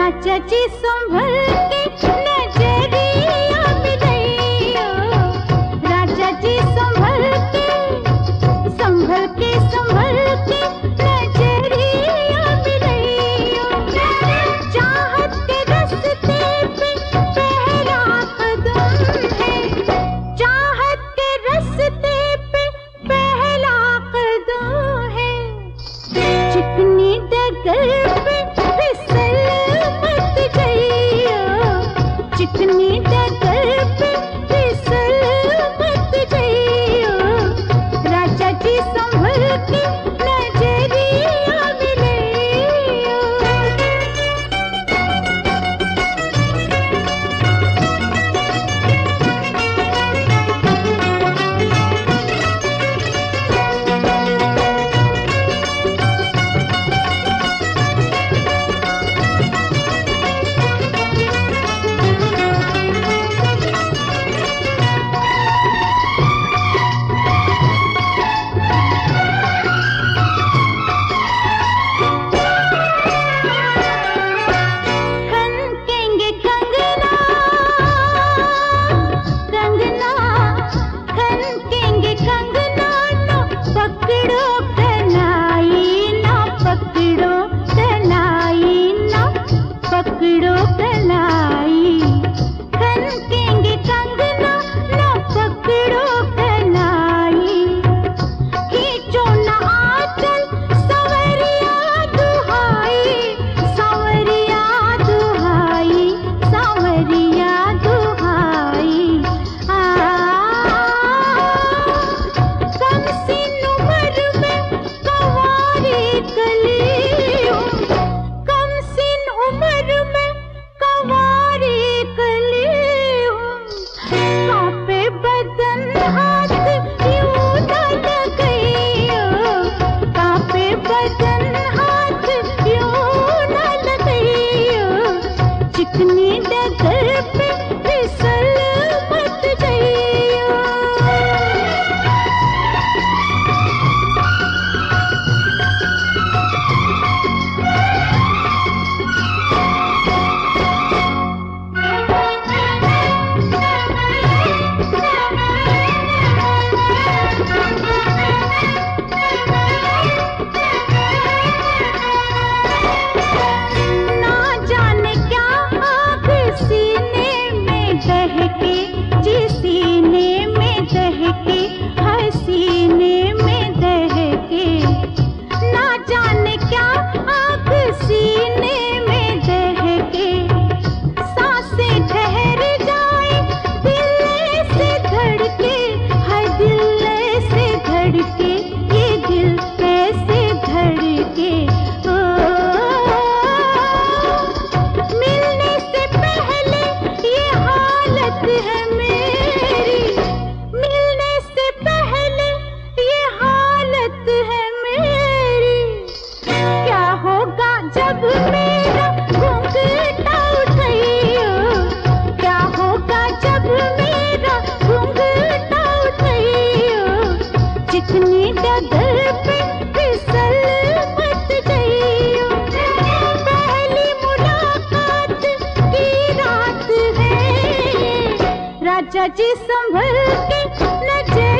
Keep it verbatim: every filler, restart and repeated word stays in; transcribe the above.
राजा जी संभल के नजरिया मिलैयो, राजा जी संभल के संभल के संभल के नजरिया मिलैयो। चाहत के रास्ते पे पहला कदम है, चाहत के रास्ते पे पहला कदम है। चिकनी डगर पे फिसल मत जाइयो, चिकनी डगर पे फिसल मत जाइयो। राजा जी संभल के नजरिया मिलैयो। खनकेंगे कंगना कंगना, खनकेंगे कंगना, ना पकड़ो कलाई, ना पकड़ो कलाई, ना पकड़ो कलाई। खनकेंगे कंगना, ना पकड़ो कलाई। खींचो ना आंचल सांवरिया दुहाई, सांवरिया दुहाई, सांवरिया दुहाई। आ कम सीन उम्र में कंवारी कलियों, कम सीन उम्र में कंवारी कलियों। कांपे बदन हाथ यूं न लगाइयो, कांपे बदन हाथ यूं न लगाइयो। चिकनी डगर पे फिसल मत जाइयो। ना जाने क्या आग सीने में दहके, जी सीने में दहके, हर सीने में दहके। ना जाने क्या आग सीने में दहके। सांसें ठहर जाए दिल से धड़के, हर दिल से धड़के, ये दिल कैसे धड़के। ओ मिलने से पहले ये हालत है मेरी, मिलने से पहले ये हालत है मेरी। क्या होगा जब मेरा घूंघटा उठाइयो, क्या होगा जब मेरा घूंघटा उठाइयो। चिकनी डगर पे फिसल मत जाइयो। पहली मुलाकात की रात है, राजा जी संभल के नजर